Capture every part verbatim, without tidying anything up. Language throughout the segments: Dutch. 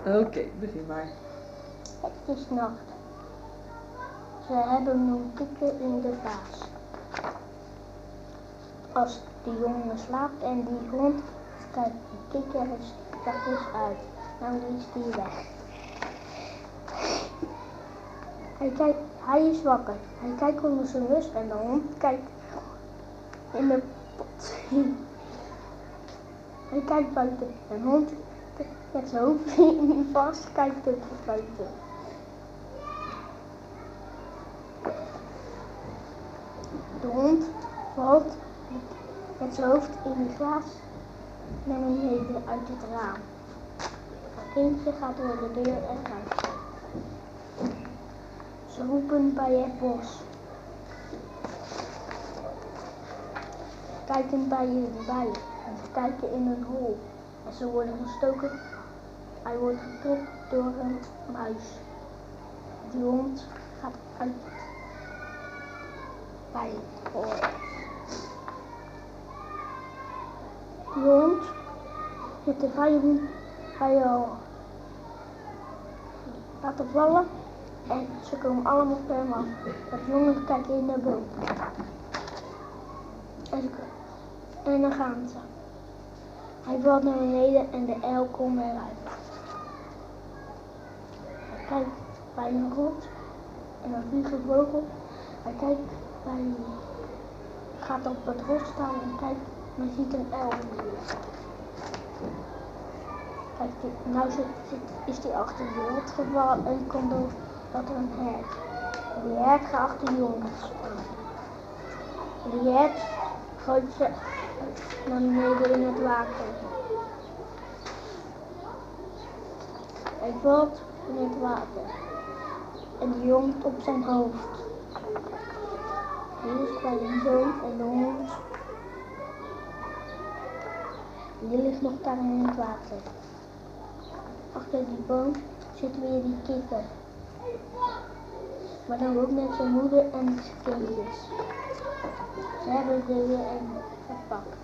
Oké, okay, begin maar. Het is nacht. Ze hebben een kikker in de vaas. Als die jongen slaapt en die hond kijkt die kikker er zachtjes uit. Dan is die weg. Hij, kijkt, hij is wakker. Hij kijkt onder zijn rust en de hond kijkt in de pot. Hij kijkt buiten. De hond met zijn hoofd in vast kijkt ook buiten. De hond valt met zijn hoofd in het glas naar beneden uit het raam. Het kindje gaat door de deur eruit. Ze roepen bij het bos. Ze kijken bij de bijen en ze kijken in een hol. En ze worden gestoken. Hij wordt geklopt door een muis. Die hond gaat uit bij het hol. Die hond met de bijen bijen laten vallen. En ze komen allemaal per hem af. Dat jongen kijkt in de boom. En, ze, en dan gaan ze. Hij valt naar beneden en de uil komt eruit. Hij kijkt bij een rot en dan vliegt een vogel. Hij kijkt bij, gaat op het rot staan en kijkt en dan ziet een uil hier. Kijk, nou zit, zit, is hij achter de rot gevallen en komt door dat er een hert. Die hert gaat achter de jongens aan. Die hert gooit ze naar beneden in het water. Hij valt in het water. En de jongen op zijn hoofd. Hij is bij de boom en de hond. Die ligt nog daar in het water. Achter die boom zit weer die kikker. Maar dan ook met zijn moeder en zijn kindjes. Ze hebben ze weer een gepakt.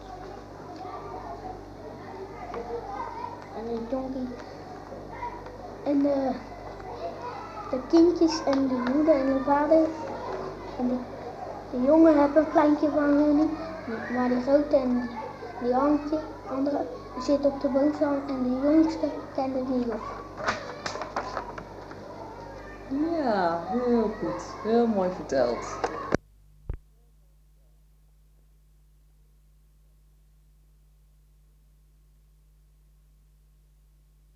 En de jonkie. En de, de kindjes en de moeder en de vader. En de, de jongen hebben een kleintje van hun. Maar die grote en die, die handje, andere, die zit op de boomstam en de jongste kent het niet op. Ja, heel goed. Heel mooi verteld.